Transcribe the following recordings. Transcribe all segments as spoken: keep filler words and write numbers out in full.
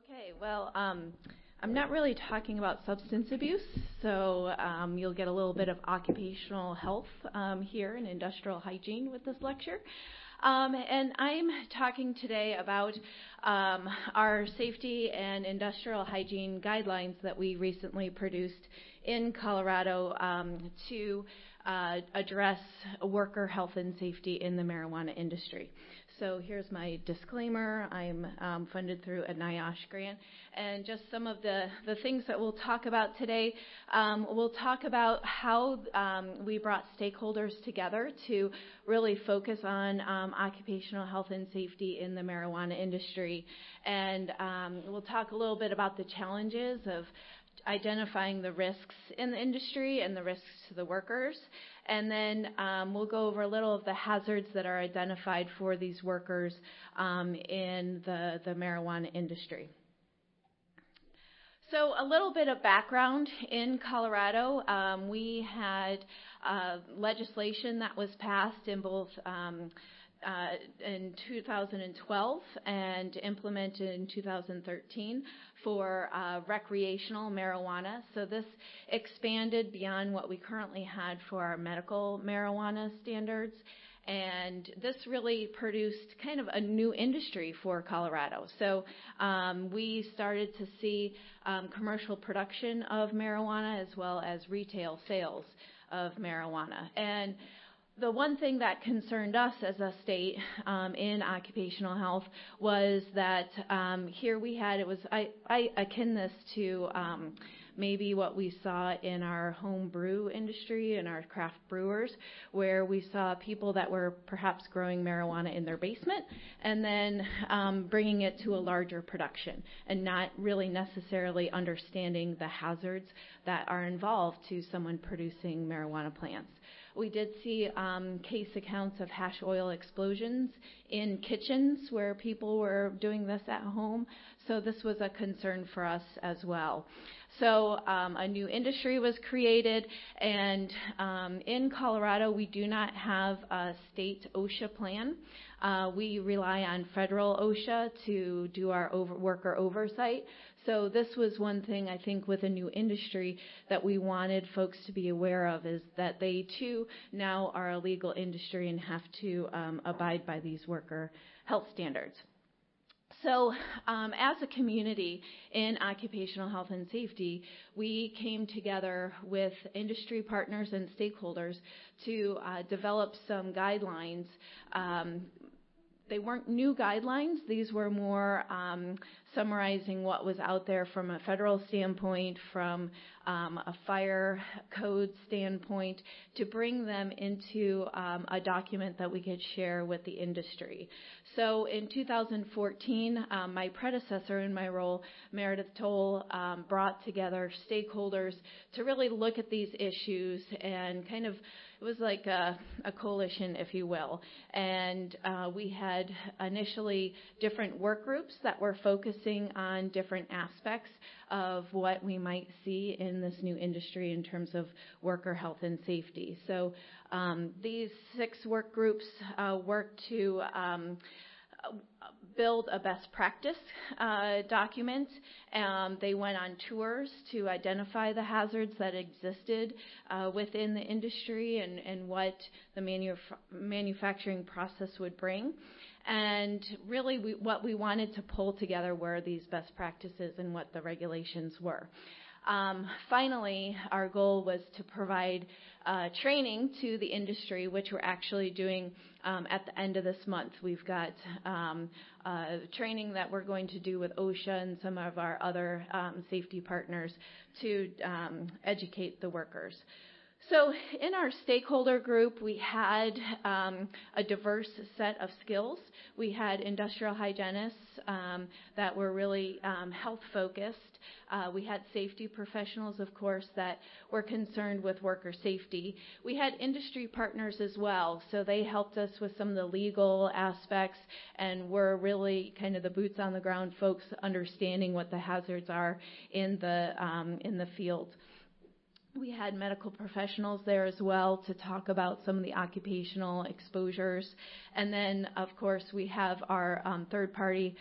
Okay, well, um, I'm not really talking about substance abuse, so um, you'll get a little bit of occupational health um, here and industrial hygiene with this lecture. Um, and I'm talking today about um, our safety and industrial hygiene guidelines that we recently produced in Colorado um, to uh, address worker health and safety in the marijuana industry. So here's my disclaimer. I'm um, funded through a NIOSH grant. And just some of the, the things that we'll talk about today. Um, we'll talk about how um, we brought stakeholders together to really focus on um, occupational health and safety in the marijuana industry. And um, we'll talk a little bit about the challenges of identifying the risks in the industry and the risks to the workers. And then um, we'll go over a little of the hazards that are identified for these workers um, in the, the marijuana industry. So a little bit of background in Colorado. Um, we had uh, legislation that was passed in both um, Uh, in two thousand twelve and implemented in two thousand thirteen for uh, recreational marijuana. So this expanded beyond what we currently had for our medical marijuana standards. And this really produced kind of a new industry for Colorado. So um, we started to see um, commercial production of marijuana as well as retail sales of marijuana. And the one thing that concerned us as a state um, in occupational health was that um, here we had, it was, I, I akin this to um, maybe what we saw in our home brew industry and our craft brewers, where we saw people that were perhaps growing marijuana in their basement and then um, bringing it to a larger production and not really necessarily understanding the hazards that are involved to someone producing marijuana plants. We did see um, case accounts of hash oil explosions in kitchens where people were doing this at home. So this was a concern for us as well. So um, a new industry was created, and um, in Colorado we do not have a state OSHA plan. Uh, we rely on federal OSHA to do our over worker oversight. So this was one thing I think with a new industry that we wanted folks to be aware of, is that they too now are a legal industry and have to um, abide by these worker health standards. So um, as a community in occupational health and safety, we came together with industry partners and stakeholders to uh, develop some guidelines. Um, They weren't new guidelines. These were more um, summarizing what was out there from a federal standpoint, from um, a fire code standpoint, to bring them into um, a document that we could share with the industry. So in two thousand fourteen, um, my predecessor in my role, Meredith Toll, um, brought together stakeholders to really look at these issues and kind of, it was like a, a coalition, if you will. And uh, we had initially different work groups that were focusing on different aspects of what we might see in this new industry in terms of worker health and safety. So um, these six work groups uh, worked to um, build a best practice uh, document. Um, they went on tours to identify the hazards that existed uh, within the industry and, and what the manuf- manufacturing process would bring. And really we, what we wanted to pull together were these best practices and what the regulations were. Um, finally, our goal was to provide uh, training to the industry, which we're actually doing um, at the end of this month. We've got um, uh, training that we're going to do with OSHA and some of our other um, safety partners to um, educate the workers. So in our stakeholder group, we had um, a diverse set of skills. We had industrial hygienists um, that were really um, health-focused. Uh, we had safety professionals, of course, that were concerned with worker safety. We had industry partners as well, so they helped us with some of the legal aspects and were really kind of the boots-on-the-ground folks understanding what the hazards are in the um, in the field. We had medical professionals there as well to talk about some of the occupational exposures. And then, of course, we have our um, third-party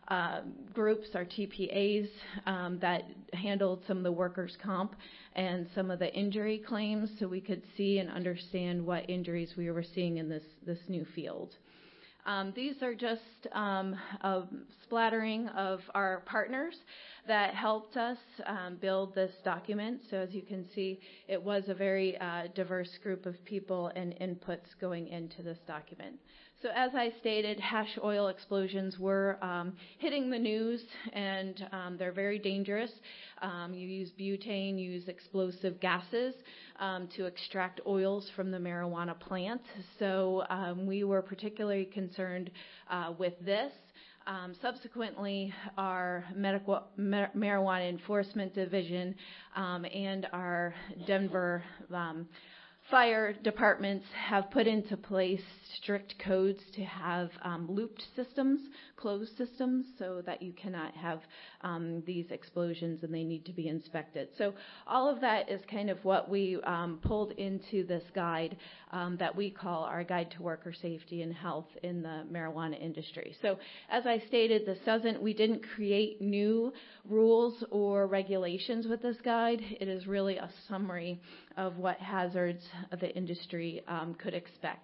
uh, groups, our T P As, um, that handled some of the workers' comp and some of the injury claims, so we could see and understand what injuries we were seeing in this, this new field. Um, these are just um, a splattering of our partners that helped us um, build this document. So as you can see, it was a very uh, diverse group of people and inputs going into this document. So as I stated, hash oil explosions were um, hitting the news, and um, they're very dangerous. Um, you use butane, you use explosive gases um, to extract oils from the marijuana plant. So um, we were particularly concerned uh, with this. Um, subsequently, our medical, mar- marijuana enforcement division um, and our Denver um, fire departments have put into place strict codes to have um, looped systems, closed systems, so that you cannot have um, these explosions and they need to be inspected. So all of that is kind of what we um, pulled into this guide um, that we call our Guide to Worker Safety and Health in the Marijuana Industry. So as I stated, this doesn't, we didn't create new rules or regulations with this guide. It is really a summary of what hazards the industry um, could expect.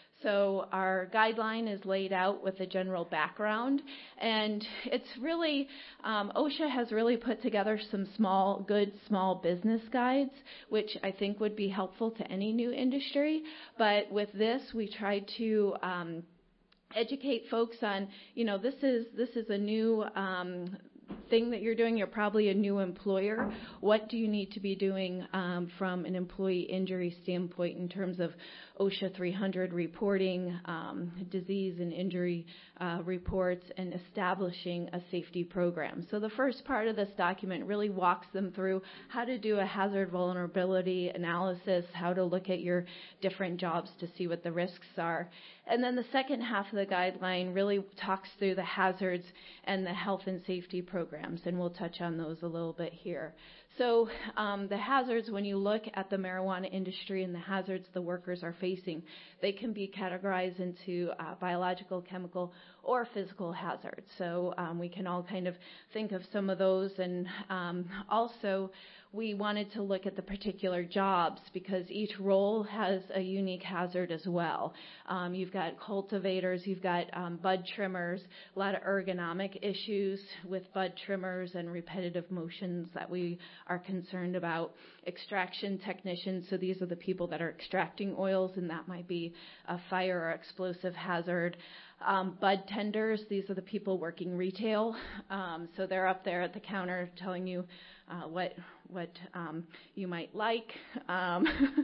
So our guideline is laid out with a general background, and it's really, um, OSHA has really put together some small, good small business guides, which I think would be helpful to any new industry. But with this, we tried to um, educate folks on, you know, this is this is a new um, thing that you're doing. You're probably a new employer. What do you need to be doing um, from an employee injury standpoint in terms of OSHA three hundred reporting, um, disease and injury uh, reports, and establishing a safety program? So the first part of this document really walks them through how to do a hazard vulnerability analysis, how to look at your different jobs to see what the risks are. And then the second half of the guideline really talks through the hazards and the health and safety programs, and we'll touch on those a little bit here. So um, the hazards, when you look at the marijuana industry and the hazards the workers are facing, they can be categorized into uh, biological, chemical, or physical hazards. So um, we can all kind of think of some of those. And um, also, we wanted to look at the particular jobs because each role has a unique hazard as well. Um, you've got cultivators, you've got um, bud trimmers, a lot of ergonomic issues with bud trimmers and repetitive motions that we are concerned about. Extraction technicians, so these are the people that are extracting oils, and that might be a fire or explosive hazard. Um, bud tenders, these are the people working retail, um, so they're up there at the counter telling you uh, what what um, you might like, um,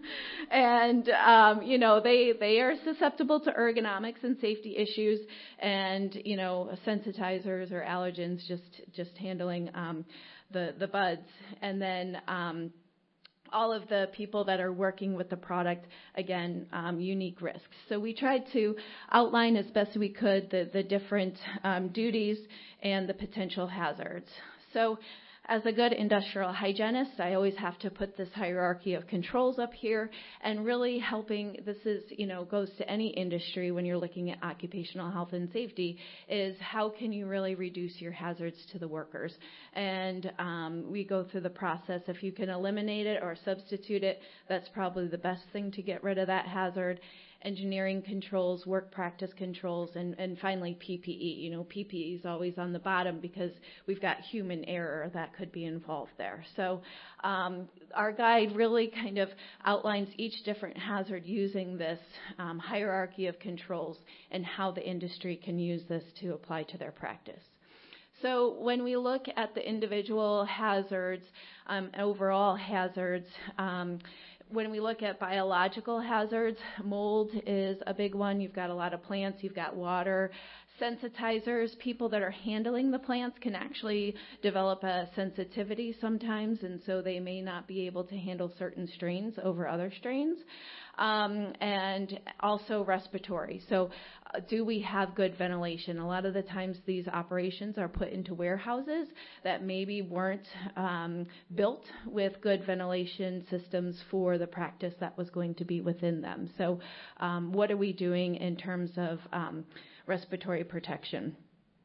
and um, you know they they are susceptible to ergonomics and safety issues, and you know sensitizers or allergens, just just handling um, the the buds, and then. Um, all of the people that are working with the product, again, um, unique risks. So we tried to outline as best we could the, the different um, duties and the potential hazards. So as a good industrial hygienist, I always have to put this hierarchy of controls up here, and really helping, this is, you know, goes to any industry when you're looking at occupational health and safety, is how can you really reduce your hazards to the workers? And um, we go through the process. If you can eliminate it or substitute it, that's probably the best thing to get rid of that hazard. Engineering controls, work practice controls, and, and finally P P E. You know, P P E is always on the bottom because we've got human error that could be involved there. So um, our guide really kind of outlines each different hazard using this um, hierarchy of controls and how the industry can use this to apply to their practice. So when we look at the individual hazards, um, overall hazards, um, when we look at biological hazards, mold is a big one. You've got a lot of plants, you've got water. Sensitizers, people that are handling the plants can actually develop a sensitivity sometimes, and so they may not be able to handle certain strains over other strains. Um, and also respiratory. So uh, do we have good ventilation? A lot of the times these operations are put into warehouses that maybe weren't um, built with good ventilation systems for the practice that was going to be within them. So um, what are we doing in terms of um, respiratory protection?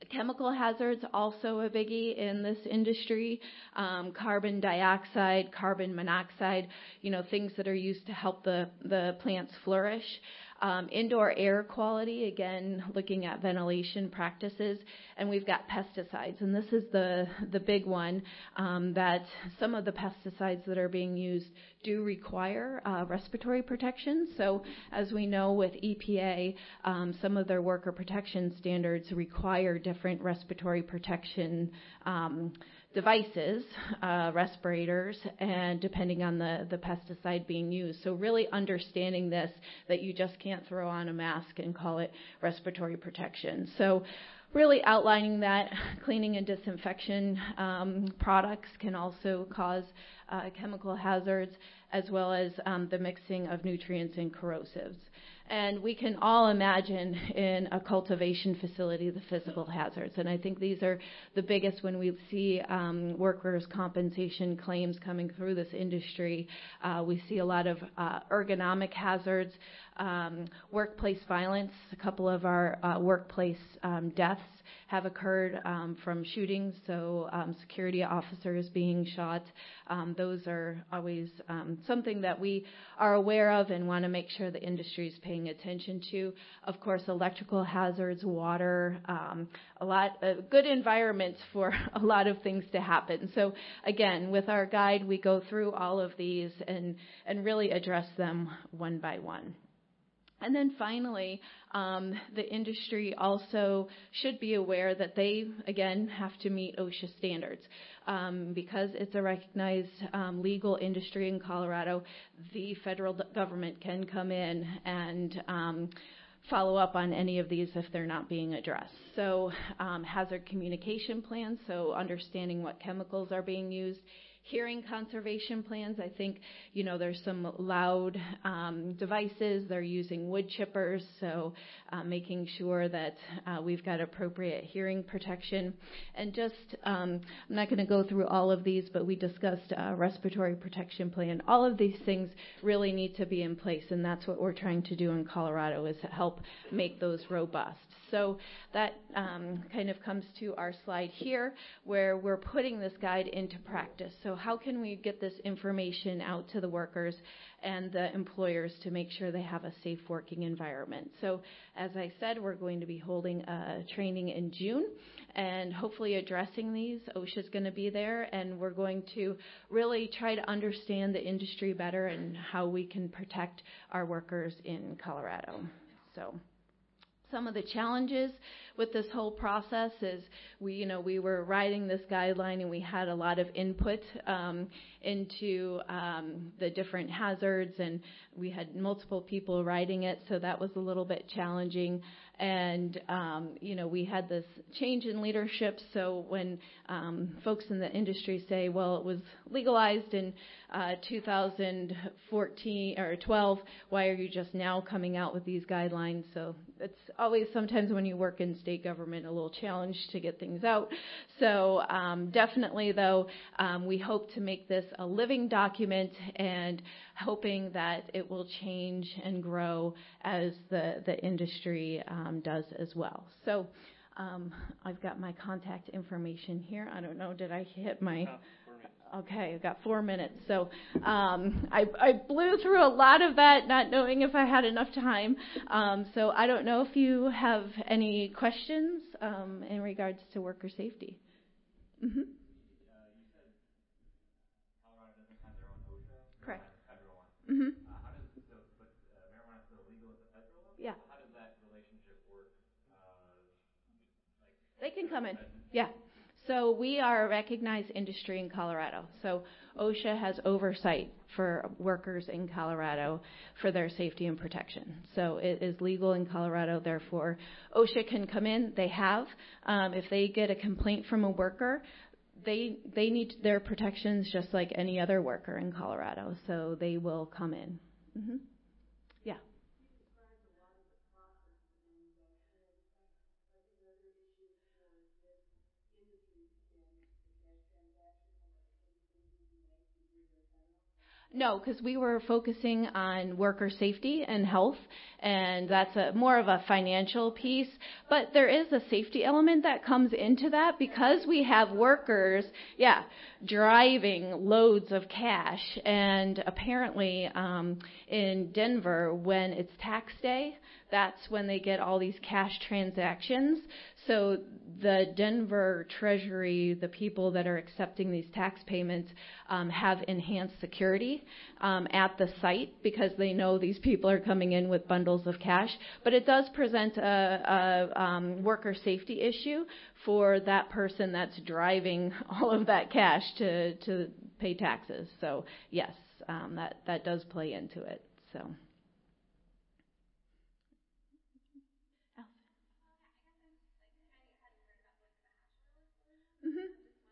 Chemical hazards, also a biggie in this industry. Um, carbon dioxide, carbon monoxide, you know, things that are used to help the, the plants flourish. Um, indoor air quality, again, looking at ventilation practices. And we've got pesticides. And this is the, the big one, um, that some of the pesticides that are being used do require uh, respiratory protection. So as we know with E P A, um, some of their worker protection standards require different respiratory protection um, devices, uh, respirators, and depending on the, the pesticide being used. So really understanding this, that you just can't throw on a mask and call it respiratory protection. So really outlining that cleaning and disinfection um, products can also cause uh, chemical hazards, as well as um, the mixing of nutrients and corrosives. And we can all imagine in a cultivation facility the physical hazards. And I think these are the biggest when we see um, workers' compensation claims coming through this industry. Uh, we see a lot of uh, ergonomic hazards, um, workplace violence. A couple of our uh, workplace um, deaths have occurred um, from shootings, so um, security officers being shot. Um, those are always um, something that we are aware of and want to make sure the industry is paying attention to. Of course, electrical hazards, water, um, a lot of good environments for a lot of things to happen. So again, with our guide, we go through all of these and, and really address them one by one. And then finally, um, the industry also should be aware that they, again, have to meet OSHA standards. Um, because it's a recognized um, legal industry in Colorado, the federal government can come in and um, follow up on any of these if they're not being addressed. So um, hazard communication plans, so understanding what chemicals are being used. Hearing conservation plans, I think, you know, there's some loud um, devices. They're using wood chippers, so uh, making sure that uh, we've got appropriate hearing protection. And just, um, I'm not going to go through all of these, but we discussed a respiratory protection plan. All of these things really need to be in place, and that's what we're trying to do in Colorado, is help make those robust. So that um, kind of comes to our slide here, where we're putting this guide into practice. So how can we get this information out to the workers and the employers to make sure they have a safe working environment? So as I said, we're going to be holding a training in June and hopefully addressing these. OSHA is going to be there, and we're going to really try to understand the industry better and how we can protect our workers in Colorado. So some of the challenges with this whole process is we, you know, we were writing this guideline and we had a lot of input um, into um, the different hazards, and we had multiple people writing it, so that was a little bit challenging. And, um, you know, we had this change in leadership, so when um, folks in the industry say, well, it was legalized in uh, two thousand fourteen or twelve, why are you just now coming out with these guidelines? So it's always, sometimes when you work in state government, a little challenge to get things out. So um, definitely, though, um, we hope to make this a living document, and hoping that it will change and grow as the, the industry um, does as well. So um, I've got my contact information here. I don't know, did I hit my... Okay, I've got four minutes. So um, I, I blew through a lot of that, not knowing if I had enough time. Um, so I don't know if you have any questions um, in regards to worker safety. Mm-hmm. Correct. Mm-hmm. Uh, how does so, but uh, marijuana is still legal at the federal level? Yeah. So how does that relationship work? Uh, like they can come in. Yeah. So we are a recognized industry in Colorado. So OSHA has oversight for workers in Colorado for their safety and protection. So it is legal in Colorado. Therefore, OSHA can come in. They have. Um, if they get a complaint from a worker, They they need their protections just like any other worker in Colorado, so they will come in. Mm-hmm. Yeah. No, because we were focusing on worker safety and health, and that's a more of a financial piece. But there is a safety element that comes into that because we have workers, yeah, driving loads of cash. And apparently um, in Denver, when it's tax day, that's when they get all these cash transactions. So the Denver Treasury, the people that are accepting these tax payments, um, have enhanced security um, at the site because they know these people are coming in with bundles of cash. But it does present a, a um, worker safety issue for that person that's driving all of that cash to, to pay taxes. So yes, um, that, that does play into it. So. Mm-hmm.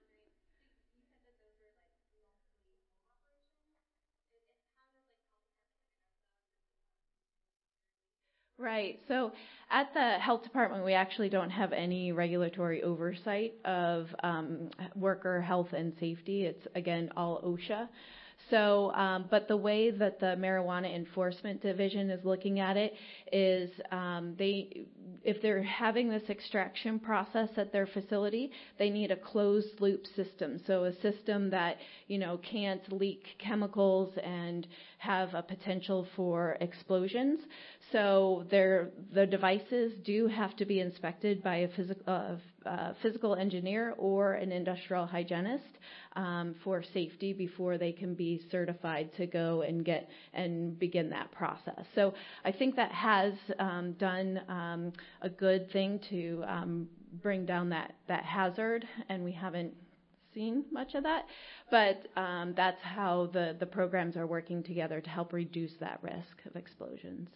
Right. So at the health department, we actually don't have any regulatory oversight of um, worker health and safety. It's, again, all OSHA. So, um, but the way that the Marijuana Enforcement Division is looking at it is um, they, if they're having this extraction process at their facility, they need a closed loop system. So a system that, you know, can't leak chemicals and have a potential for explosions. So their, the devices do have to be inspected by a physical, uh, uh, physical engineer or an industrial hygienist um, for safety before they can be certified to go and get and begin that process. So I think that has um, done um, a good thing to um, bring down that, that hazard, and we haven't seen much of that, but um, that's how the, the programs are working together to help reduce that risk of explosions.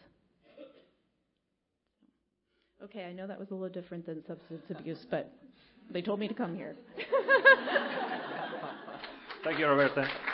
Okay, I know that was a little different than substance abuse, but they told me to come here. Thank you, Roberta.